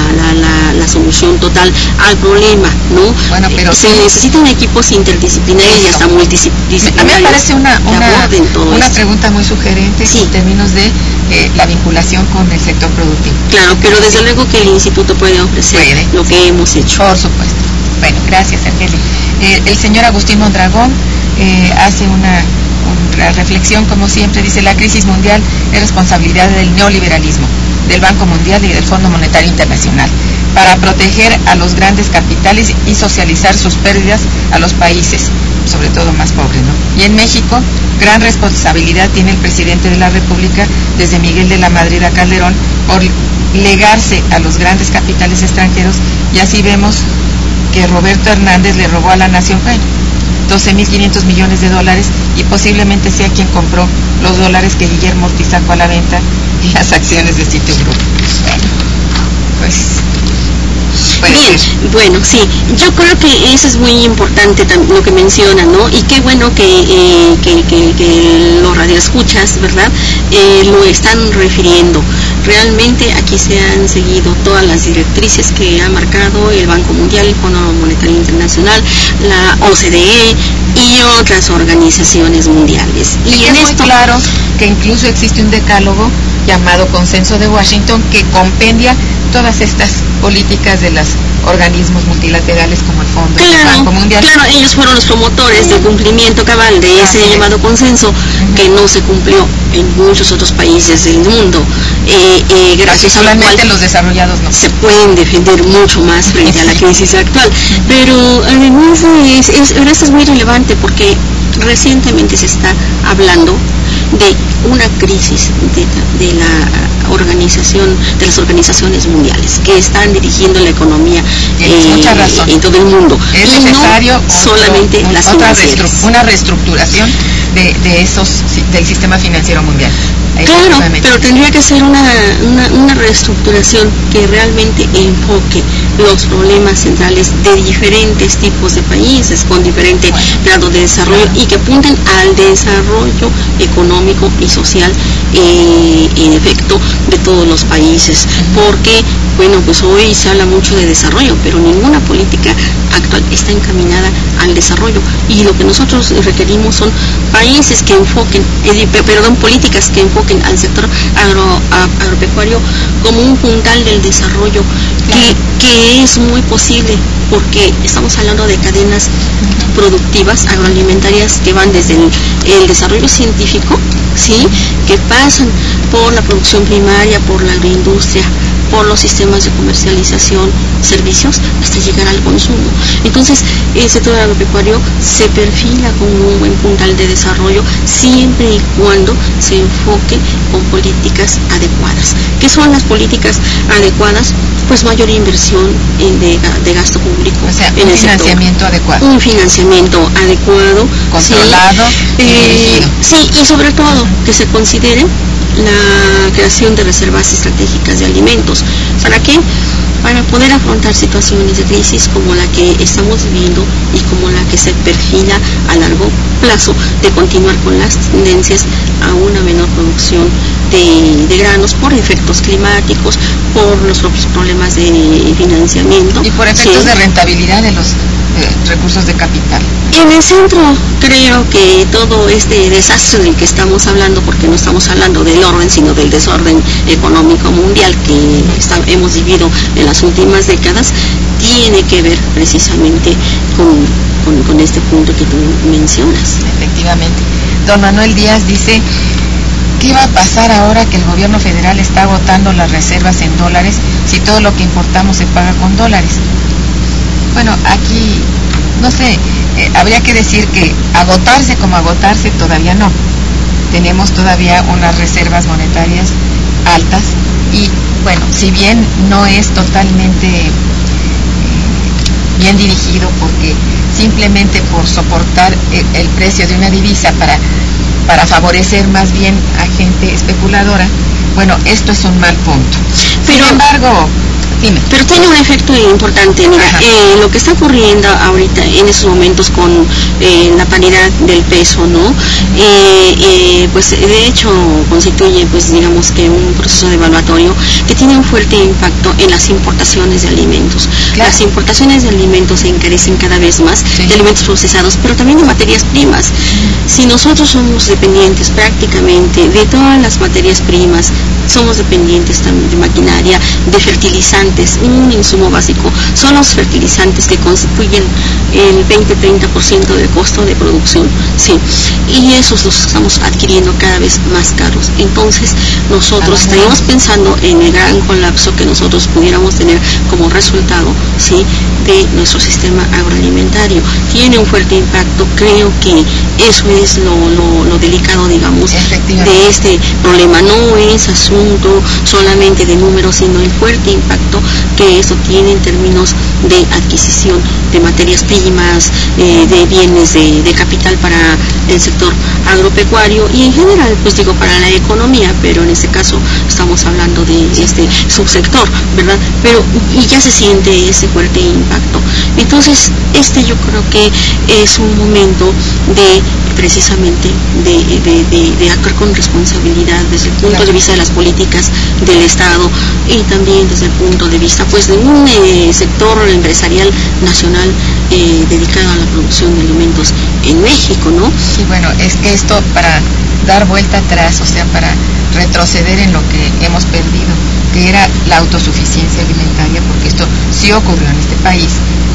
la solución total al problema, ¿no? Bueno, pero se necesitan equipos interdisciplinarios y hasta multidisciplinarios. A mí me parece una pregunta muy sugerente, sí, en términos de la vinculación con el sector productivo. Claro, pero desde luego que el instituto puede ofrecer lo que hemos hecho. Por supuesto. Bueno, gracias, Argelia. El señor Agustín Mondragón hace una reflexión, como siempre, dice: la crisis mundial es responsabilidad del neoliberalismo, del Banco Mundial y del Fondo Monetario Internacional, para proteger a los grandes capitales y socializar sus pérdidas a los países, sobre todo más pobres, ¿no? Y en México, gran responsabilidad tiene el presidente de la República, desde Miguel de la Madrid a Calderón, por legarse a los grandes capitales extranjeros, y así vemos que Roberto Hernández le robó a la nación 12.500 millones de dólares, y posiblemente sea quien compró los dólares que Guillermo Ortiz sacó a la venta en las acciones de Citigroup. Bueno, pues bien, bueno, sí, yo creo que eso es muy importante lo que menciona, ¿no? Y qué bueno que los radioescuchas, ¿verdad?, lo están refiriendo. Realmente aquí se han seguido todas las directrices que ha marcado el Banco Mundial, el Fondo Monetario Internacional, la OCDE y otras organizaciones mundiales. Y es muy claro que incluso existe un decálogo llamado Consenso de Washington, que compendia todas estas políticas de los organismos multilaterales como el Fondo, el Banco Mundial. Claro, ellos fueron los promotores del cumplimiento cabal de ese llamado consenso, que no se cumplió en muchos otros países del mundo. Gracias a lo cual los desarrollados no se pueden defender mucho más frente a la crisis actual. Pero además esto es muy relevante porque recientemente se está hablando de una crisis de las organizaciones mundiales que están dirigiendo la economía en todo el mundo. Es necesario solamente una reestructuración del sistema financiero mundial. Claro, pero tendría que ser una reestructuración que realmente enfoque los problemas centrales de diferentes tipos de países con diferente grado de desarrollo, y que apunten al desarrollo económico y social en efecto de todos los países, porque bueno, pues hoy se habla mucho de desarrollo, pero ninguna política actual está encaminada al desarrollo, y lo que nosotros requerimos son países que enfoquen, políticas que enfoquen al sector agropecuario como un puntal del desarrollo, que es muy posible, porque estamos hablando de cadenas productivas agroalimentarias que van desde el desarrollo científico, ¿sí?, que pasan por la producción primaria, por la agroindustria, por los sistemas de comercialización, servicios, hasta llegar al consumo. Entonces, el sector agropecuario se perfila como un buen puntal de desarrollo, siempre y cuando se enfoque con políticas adecuadas. ¿Qué son las políticas adecuadas? Pues mayor inversión de gasto público, o sea, en un financiamiento adecuado. Un financiamiento adecuado, controlado, sí, y dirigido. Sí, y sobre todo que se considere la creación de reservas estratégicas de alimentos. ¿Para qué? Para poder afrontar situaciones de crisis como la que estamos viviendo y como la que se perfila a largo plazo, de continuar con las tendencias a una menor producción de granos por efectos climáticos, por los propios problemas de financiamiento y por efectos de rentabilidad de recursos de capital. En el centro creo que todo este desastre del que estamos hablando, porque no estamos hablando del orden, sino del desorden económico mundial que hemos vivido en las últimas décadas, tiene que ver precisamente con este punto que tú mencionas. Efectivamente. Don Manuel Díaz dice, ¿qué va a pasar ahora que el gobierno federal está agotando las reservas en dólares si todo lo que importamos se paga con dólares? Bueno, aquí, no sé, habría que decir que agotarse como agotarse todavía no. Tenemos todavía unas reservas monetarias altas y, bueno, si bien no es totalmente bien dirigido, porque simplemente por soportar el precio de una divisa para favorecer más bien a gente especuladora, bueno, esto es un mal punto. Sin embargo, dime. Pero tiene un efecto importante, mira, lo que está ocurriendo ahorita en estos momentos con la paridad del peso, ¿no? Pues de hecho constituye, pues digamos que un proceso devaluatorio que tiene un fuerte impacto en las importaciones de alimentos. Claro. Las importaciones de alimentos se encarecen cada vez más, sí, de alimentos procesados, pero también de materias primas. Si nosotros somos dependientes prácticamente de todas las materias primas, somos dependientes también de maquinaria, de fertilizantes. Un insumo básico son los fertilizantes, que constituyen el 20-30% del costo de producción, sí, y esos los estamos adquiriendo cada vez más caros. Entonces nosotros estaríamos pensando en el gran colapso que nosotros pudiéramos tener como resultado, sí, de nuestro sistema agroalimentario. Tiene un fuerte impacto. Creo que eso es lo delicado, digamos, de este problema. No es asunto solamente de números, sino el fuerte impacto que eso tiene en términos de adquisición de materias primas, de bienes de capital para el sector agropecuario y en general, pues digo, para la economía, pero en este caso estamos hablando de este subsector, ¿verdad? Pero y ya se siente ese fuerte impacto. Entonces, yo creo que es un momento de precisamente de actuar con responsabilidad desde el punto de vista de las políticas del Estado y también desde el punto de vista, pues, de un sector empresarial nacional dedicado a la producción de alimentos en México, ¿no? Sí, bueno, es que esto, para dar vuelta atrás, o sea, para retroceder en lo que hemos perdido, que era la autosuficiencia alimentaria, porque esto sí ocurrió en este país,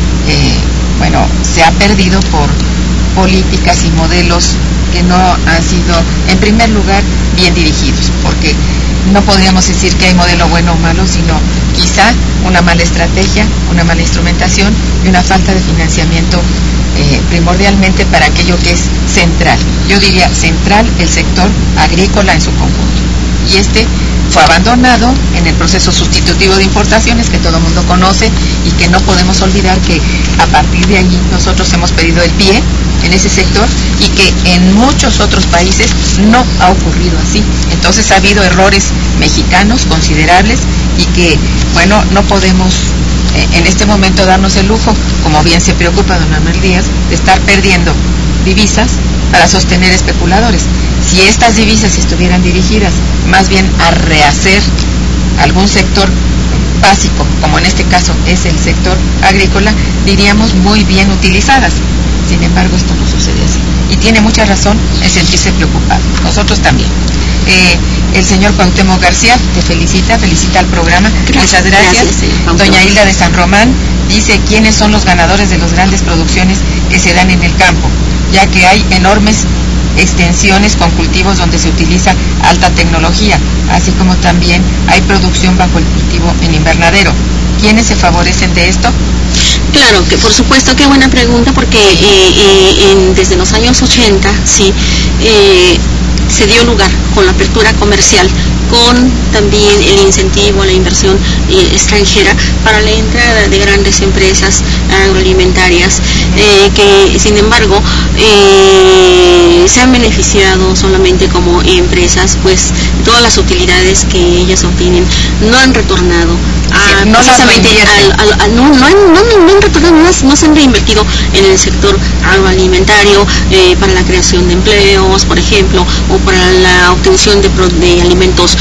bueno, se ha perdido por políticas y modelos que no han sido, en primer lugar, bien dirigidos, porque no podríamos decir que hay modelo bueno o malo, sino quizá una mala estrategia, una mala instrumentación y una falta de financiamiento, primordialmente para aquello que es central. Yo diría central, el sector agrícola en su conjunto. Y fue abandonado en el proceso sustitutivo de importaciones que todo el mundo conoce y que no podemos olvidar que a partir de allí nosotros hemos perdido el pie en ese sector y que en muchos otros países no ha ocurrido así. Entonces ha habido errores mexicanos considerables y que, bueno, no podemos en este momento darnos el lujo, como bien se preocupa don Manuel Díaz, de estar perdiendo divisas para sostener especuladores. Si estas divisas estuvieran dirigidas más bien a rehacer algún sector básico, como en este caso es el sector agrícola, diríamos muy bien utilizadas. Sin embargo, esto no sucede así. Y tiene mucha razón en sentirse preocupado. Nosotros también. El señor Cuauhtémoc García te felicita al programa. Muchas gracias. Doña Hilda de San Román dice, ¿quiénes son los ganadores de las grandes producciones que se dan en el campo? Ya que hay enormes extensiones con cultivos donde se utiliza alta tecnología, así como también hay producción bajo el cultivo en invernadero. ¿Quiénes se favorecen de esto? Claro, que por supuesto, qué buena pregunta, porque desde los años 80, sí, se dio lugar con la apertura comercial, con también el incentivo a la inversión extranjera para la entrada de grandes empresas agroalimentarias, que sin embargo se han beneficiado solamente como empresas, pues todas las utilidades que ellas obtienen no han retornado precisamente no han retornado, no se han reinvertido en el sector agroalimentario para la creación de empleos, por ejemplo, o para la obtención de alimentos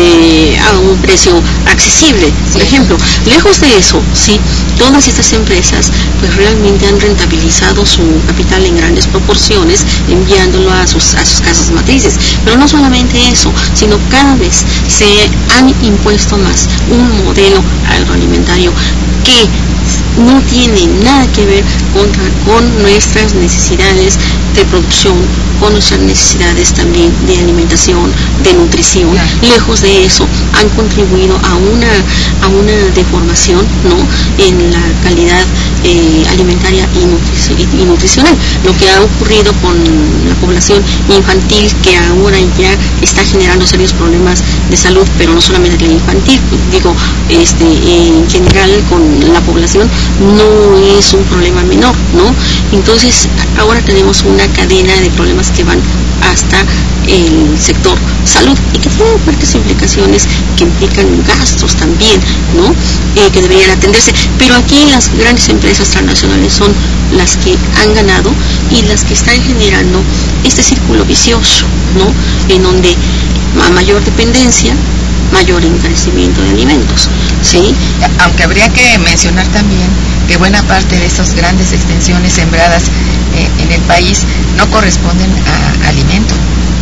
a un precio accesible, por ejemplo. Lejos de eso, sí, todas estas empresas pues realmente han rentabilizado su capital en grandes proporciones, enviándolo a sus casas matrices. Pero no solamente eso, sino cada vez se han impuesto más un modelo agroalimentario que no tiene nada que ver con nuestras necesidades de producción, con nuestras necesidades también de alimentación, de nutrición. Lejos de eso, han contribuido a una deformación, ¿no?, en la calidad alimentaria y nutricional. Lo que ha ocurrido con la población infantil, que ahora ya está generando serios problemas de salud, pero no solamente la infantil, digo, en general con la población, no es un problema menor, ¿no? Entonces, ahora tenemos una cadena de problemas que van hasta el sector salud y que tienen fuertes implicaciones, que implican gastos también, ¿no?, que deberían atenderse. Pero aquí las grandes empresas transnacionales son las que han ganado y las que están generando este círculo vicioso, ¿no?, en donde a mayor dependencia, mayor encarecimiento de alimentos, ¿sí? Aunque habría que mencionar también que buena parte de esas grandes extensiones sembradas en el país no corresponden a alimento,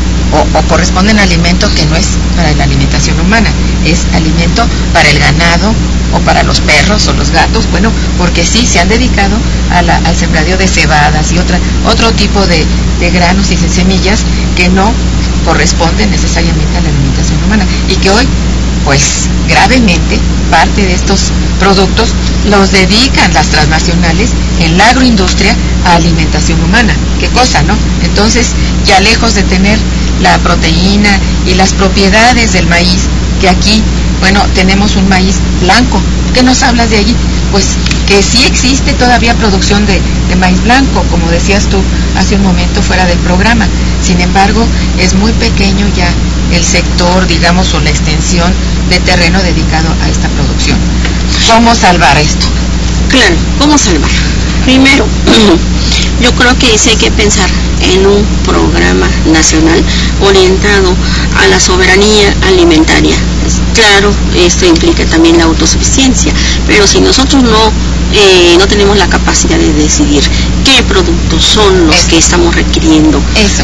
o corresponden a alimento que no es para la alimentación humana, es alimento para el ganado o para los perros o los gatos, bueno, porque sí se han dedicado al sembradío de cebadas y otro tipo de granos y de semillas que no corresponden necesariamente a la alimentación humana, y que hoy, pues gravemente, parte de estos productos los dedican las transnacionales en la agroindustria a alimentación humana. ¿Qué cosa, no? Entonces, ya lejos de tener la proteína y las propiedades del maíz, que aquí, bueno, tenemos un maíz blanco. ¿Qué nos hablas de allí? Pues que sí existe todavía producción de maíz blanco, como decías tú hace un momento fuera del programa. Sin embargo, es muy pequeño ya el sector, digamos, o la extensión de terreno dedicado a esta producción. ¿Cómo salvar esto? Claro, ¿cómo salvar? Primero, yo creo que sí hay que pensar en un programa nacional orientado a la soberanía alimentaria. Claro, esto implica también la autosuficiencia, pero si nosotros no tenemos la capacidad de decidir qué productos son los que estamos requiriendo,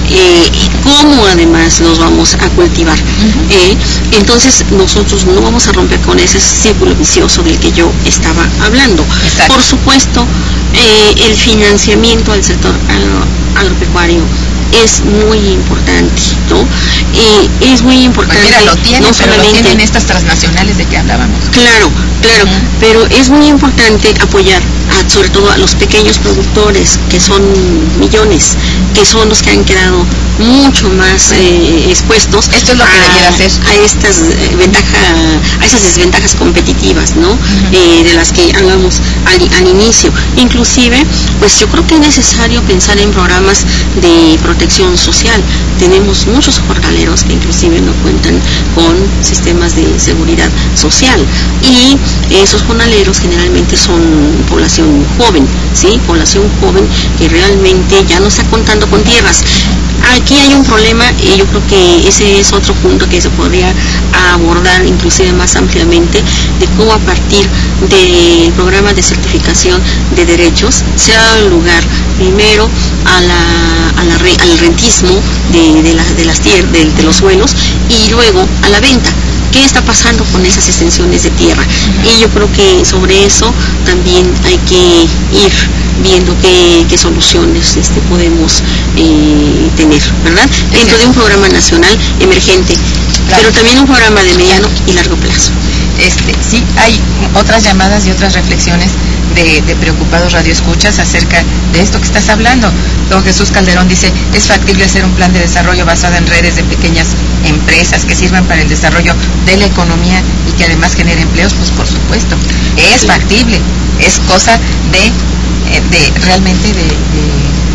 cómo además los vamos a cultivar, entonces nosotros no vamos a romper con ese círculo vicioso del que yo estaba hablando. Exacto. Por supuesto, el financiamiento al sector agropecuario es muy importante, ¿no? Es muy importante. Pues mira, lo tienen, no solamente, pero lo tienen estas transnacionales de que hablábamos. Claro, pero es muy importante apoyar sobre todo a los pequeños productores, que son millones, que son los que han quedado mucho más expuestos. Esto es lo que debiera hacer. A esas desventajas competitivas, ¿no? De las que hablamos al inicio. Inclusive, pues yo creo que es necesario pensar en programas de protección social. Tenemos muchos jornaleros que inclusive no cuentan con sistemas de seguridad social, y esos jornaleros generalmente son población joven, ¿sí? Población joven que realmente ya no está contando con tierras. Aquí hay un problema, y yo creo que ese es otro punto que se podría abordar inclusive más ampliamente, de cómo a partir del programa de certificación de derechos se ha dado lugar primero al rentismo de las tierras, de los suelos, y luego a la venta. ¿Qué está pasando con esas extensiones de tierra? Y yo creo que sobre eso también hay que ir viendo qué soluciones podemos tener, ¿verdad? Dentro de un programa nacional emergente, claro, pero también un programa de mediano y largo plazo. Sí, hay otras llamadas y otras reflexiones de preocupados radioescuchas acerca de esto que estás hablando. Don Jesús Calderón dice: ¿es factible hacer un plan de desarrollo basado en redes de pequeñas empresas que sirvan para el desarrollo de la economía y que además genere empleos? Pues por supuesto, es factible, es cosa de realmente de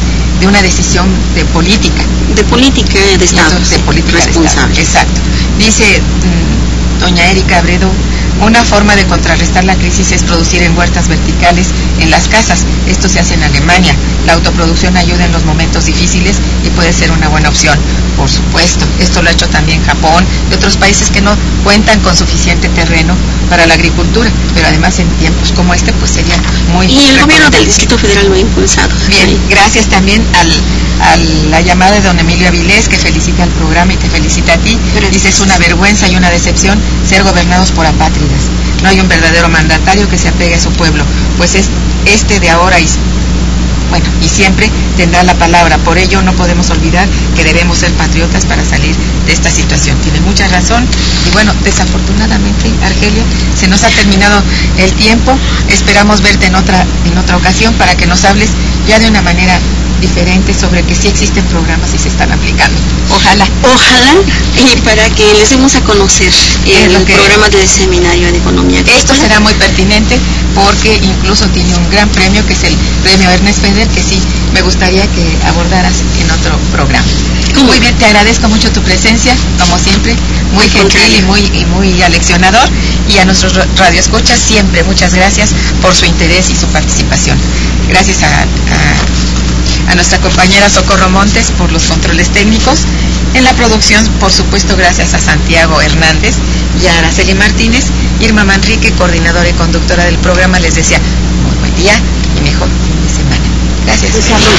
de una decisión de política. De política de Estado. De política responsable. De Estado. Exacto. Dice doña Erika Abredo, una forma de contrarrestar la crisis es producir en huertas verticales en las casas. Esto se hace en Alemania. La autoproducción ayuda en los momentos difíciles y puede ser una buena opción. Por supuesto, esto lo ha hecho también Japón y otros países que no cuentan con suficiente terreno para la agricultura, pero además en tiempos como este pues sería muy... Y el gobierno del Distrito Federal lo ha impulsado. Bien, sí. Gracias también a la llamada de don Emilio Avilés, que felicita al programa y te felicita a ti. Gracias. Dice, es una vergüenza y una decepción ser gobernados por apátridas. No hay un verdadero mandatario que se apegue a su pueblo, pues es este de ahora y siempre tendrá la palabra. Por ello no podemos olvidar que debemos ser patriotas para salir de esta situación. Tiene mucha razón y bueno, desafortunadamente, Argelia, se nos ha terminado el tiempo. Esperamos verte en otra ocasión para que nos hables ya de una manera diferente sobre que sí existen programas y se están aplicando. Ojalá. Y para que les demos a conocer el programa del Seminario de Economía Agrícola. Esto será muy pertinente porque incluso tiene un gran premio, que es el premio Ernest Feder, que sí me gustaría que abordaras en otro programa. Muy bien, te agradezco mucho tu presencia, como siempre, muy gentil y muy aleccionador, y a nuestros radioescuchas siempre muchas gracias por su interés y su participación. Gracias a nuestra compañera Socorro Montes por los controles técnicos. En la producción, por supuesto, gracias a Santiago Hernández y a Araceli Martínez. Irma Manrique, coordinadora y conductora del programa, les desea muy buen día y mejor fin de semana. Gracias.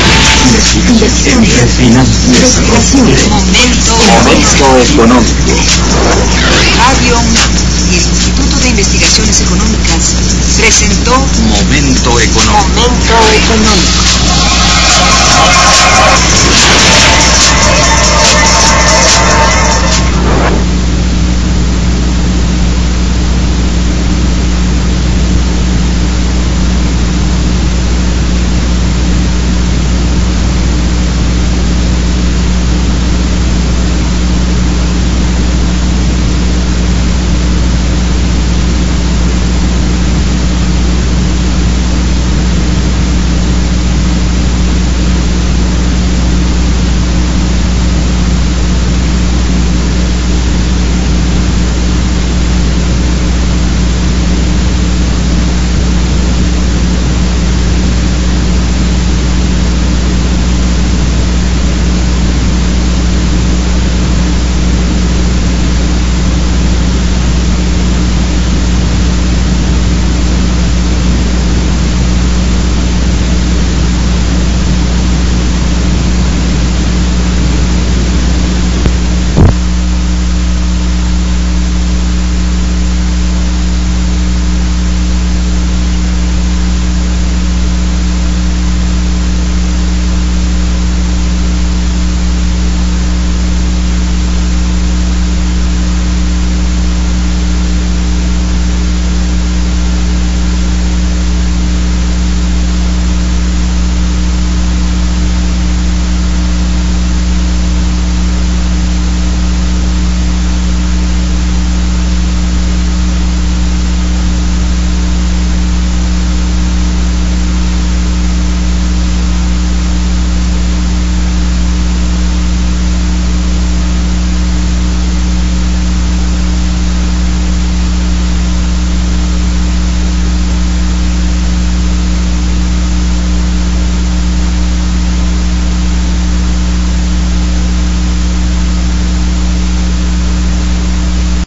Momento económico. Radio UNAM y el Instituto de Investigaciones Económicas presentó Momento económico. Momento Económico.